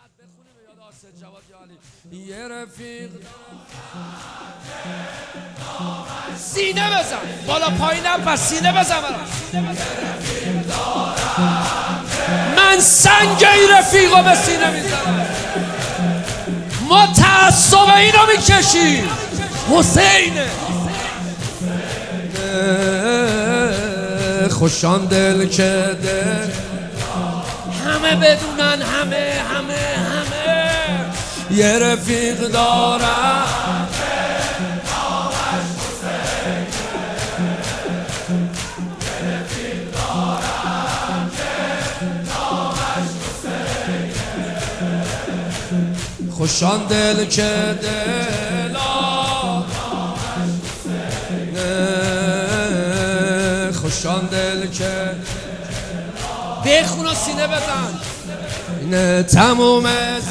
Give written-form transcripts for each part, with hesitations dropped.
بخونه به یاد آسد جواد جالی. یه رفیق سینه بزن بالا پایینم و سینه بزن من سنگ این رفیقو به سینه میزنم. ما تعصب اینو میکشیم. حسینه خوشان دل که دل همه بدونن همه یه رفیق دارم خوشان دل که دل خوشان دل که بخون و سینه بزن. اینه تموم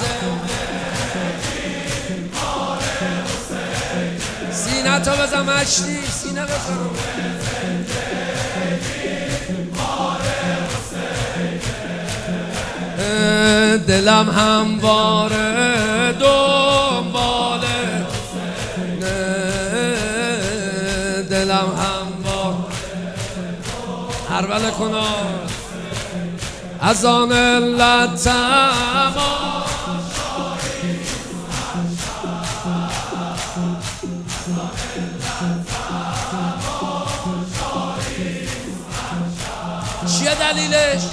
سینه تو بزن مشتی سینه بزن. دلم همواره دنباله دلم همواره هربله کنم از آن علت چیه دلیلش؟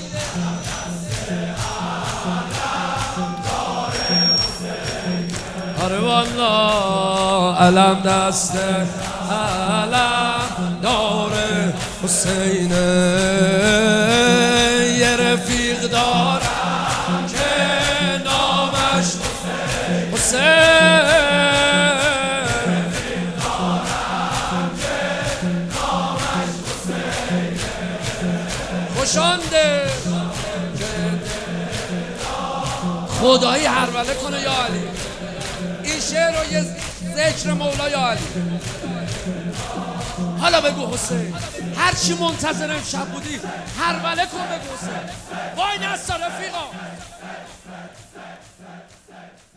آره والا علم دسته علم داره حسینه یه رفیق دارم که نامش حسین خوشانده خدایی هربله کنه یا علی. این شعر رو یه ذکر مولا یا علی. حالا بگو حسین هرچی منتظر امشب بودی هربله کن بگو حسین. وای نستا رفیقا.